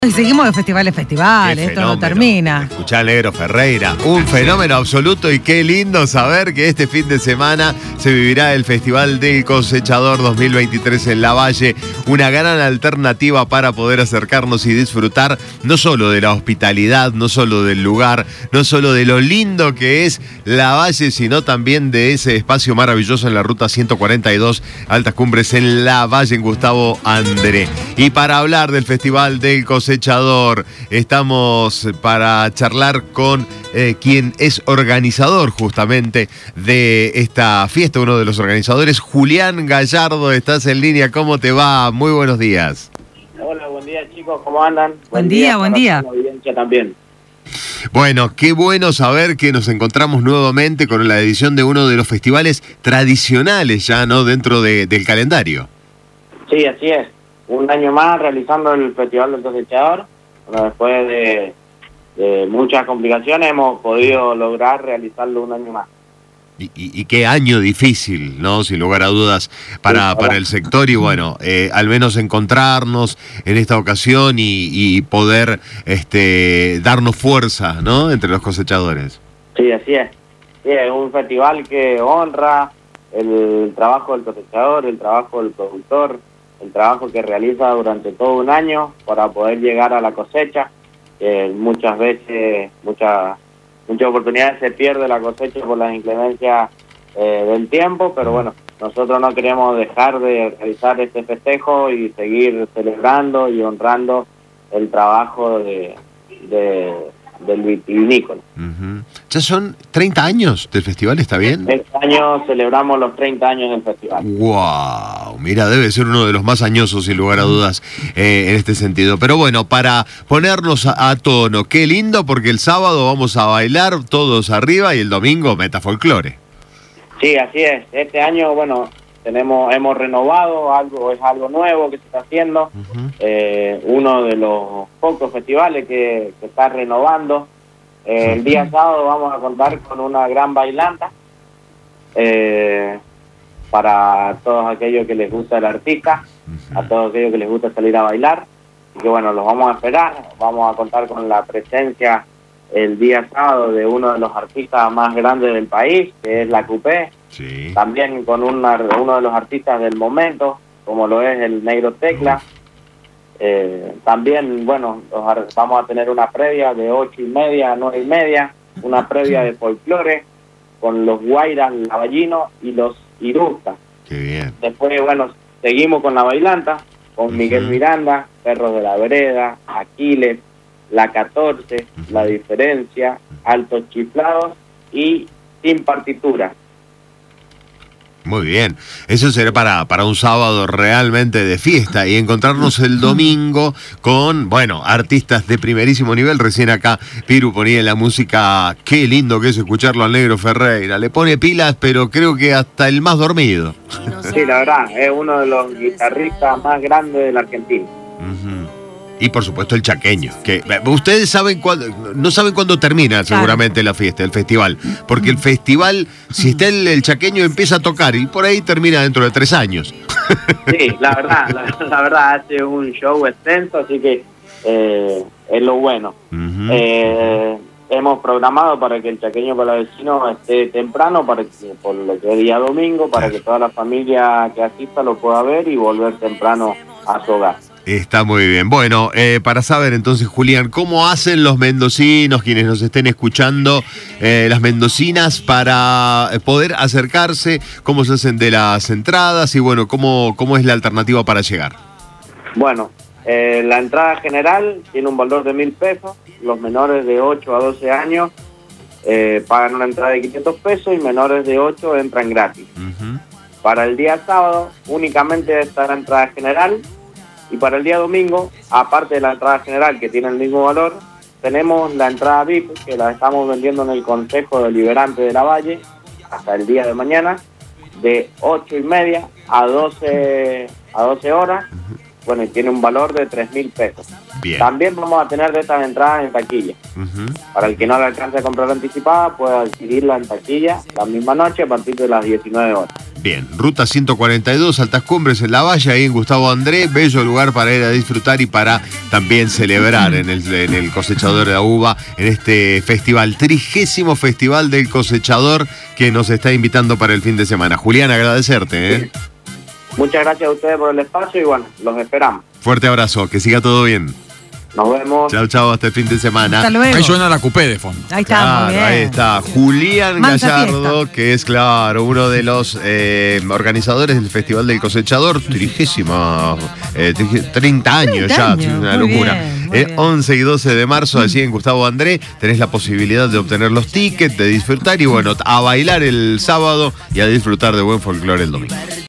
Y seguimos de festivales, esto no termina. Escuchá a Negro Ferreira, un fenómeno absoluto, y qué lindo saber que este fin de semana se vivirá el Festival del Cosechador 2023 en Lavalle, una gran alternativa para poder acercarnos y disfrutar no solo de la hospitalidad, no solo del lugar, no solo de lo lindo que es Lavalle, sino también de ese espacio maravilloso en la ruta 142, Altas Cumbres en Lavalle, en Gustavo André. Y para hablar del Festival del Cosechador, estamos para charlar con quien es organizador justamente de esta fiesta, uno de los organizadores, Julián Gallardo. Estás en línea, ¿cómo te va? Muy buenos días. Hola, buen día chicos, ¿cómo andan? Buen día. La audiencia también. Bueno, qué bueno saber que nos encontramos nuevamente con la edición de uno de los festivales tradicionales ya, ¿no? Dentro del calendario. Sí, así es. Un año más realizando el Festival del Cosechador. Bueno, después de muchas complicaciones hemos podido lograr realizarlo un año más. Y qué año difícil, ¿no? Sin lugar a dudas para el sector, y bueno, al menos encontrarnos en esta ocasión y poder darnos fuerza, ¿no? Entre los cosechadores. Sí, así es. Sí, es un festival que honra el trabajo del cosechador, el trabajo del productor, el trabajo que realiza durante todo un año para poder llegar a la cosecha. Muchas veces, muchas oportunidades se pierde la cosecha por las inclemencias del tiempo, pero bueno, nosotros no queremos dejar de realizar este festejo y seguir celebrando y honrando el trabajo del vitivinícola. Uh-huh. Ya son 30 años del festival, ¿está bien? Este año celebramos los 30 años del festival. ¡Wow! Mira, debe ser uno de los más añosos, sin lugar a dudas, en este sentido. Pero bueno, para ponernos a tono, qué lindo, porque el sábado vamos a bailar todos arriba y el domingo meta folclore. Sí, así es. Este año, bueno, hemos renovado es algo nuevo que se está haciendo. Uh-huh. Uno de los pocos festivales que está renovando. El día sábado vamos a contar con una gran bailanta para todos aquellos que les gusta el artista, a todos aquellos que les gusta salir a bailar, y que bueno, los vamos a esperar. Vamos a contar con la presencia el día sábado de uno de los artistas más grandes del país, que es la Coupé. Sí. También con uno de los artistas del momento, como lo es el Negro Tecla. También, bueno, vamos a tener una previa de 8:30 a 9:30, una previa de folclore con los guairas lavallinos y los irustas. Qué bien. Después, bueno, seguimos con la bailanta, con Miguel Miranda, Perros de la Vereda, Aquiles, La 14, La Diferencia, Altos Chiflados y Sin Partitura. Muy bien, eso será para un sábado realmente de fiesta, y encontrarnos el domingo con, bueno, artistas de primerísimo nivel. Recién acá Piru ponía en la música, qué lindo que es escucharlo al Negro Ferreira, le pone pilas, pero creo que hasta el más dormido. Sí, la verdad, es uno de los guitarristas más grandes de la Argentina. Uh-huh. Y por supuesto el chaqueño, que ustedes saben no saben cuándo termina seguramente la fiesta, el festival, porque el festival, si está el chaqueño, empieza a tocar y por ahí termina dentro de 3 años. Sí, la verdad hace un show extenso, así que es lo bueno. Uh-huh. Hemos programado para que el chaqueño palavecino esté temprano, por lo que es día domingo, para que toda la familia que asista lo pueda ver y volver temprano a su hogar. Está muy bien. Bueno, para saber entonces, Julián, ¿cómo hacen los mendocinos, quienes nos estén escuchando, las mendocinas, para poder acercarse? ¿Cómo se hacen de las entradas? Y bueno, ¿cómo es la alternativa para llegar? Bueno, la entrada general tiene un valor de 1.000 pesos. Los menores de 8 a 12 años pagan una entrada de 500 pesos y menores de 8 entran gratis. Uh-huh. Para el día sábado únicamente está la entrada general. Y para el día domingo, aparte de la entrada general, que tiene el mismo valor, tenemos la entrada VIP, que la estamos vendiendo en el Consejo Deliberante de Lavalle hasta el día de mañana, de 8:30 a 12 horas. Bueno, y tiene un valor de 3.000 pesos. Bien. También vamos a tener de estas entradas en taquilla. Uh-huh. Para el que no le alcance a comprar anticipada, puede adquirirla en taquilla la misma noche a partir de las 19 horas. Bien, ruta 142, Altas Cumbres en La Valle, ahí en Gustavo André, bello lugar para ir a disfrutar y para también celebrar en el Cosechador de la Uva, en este festival, 30º Festival del Cosechador que nos está invitando para el fin de semana. Julián, agradecerte. Sí. Muchas gracias a ustedes por el espacio y bueno, los esperamos. Fuerte abrazo, que siga todo bien. Nos vemos. Chao, chao, hasta el fin de semana. Hasta luego. Ahí suena la Coupé de fondo. Ahí está, Claro, muy bien. ahí está. Julián Mansa Gallardo, fiesta. que es, claro, uno de los organizadores del Festival del Cosechador, 30 años ya, años, una muy locura. bien, muy bien. 11 y 12 de marzo, allí en Gustavo André, tenés la posibilidad de obtener los tickets, de disfrutar y bueno, a bailar el sábado y a disfrutar de buen folclore el domingo.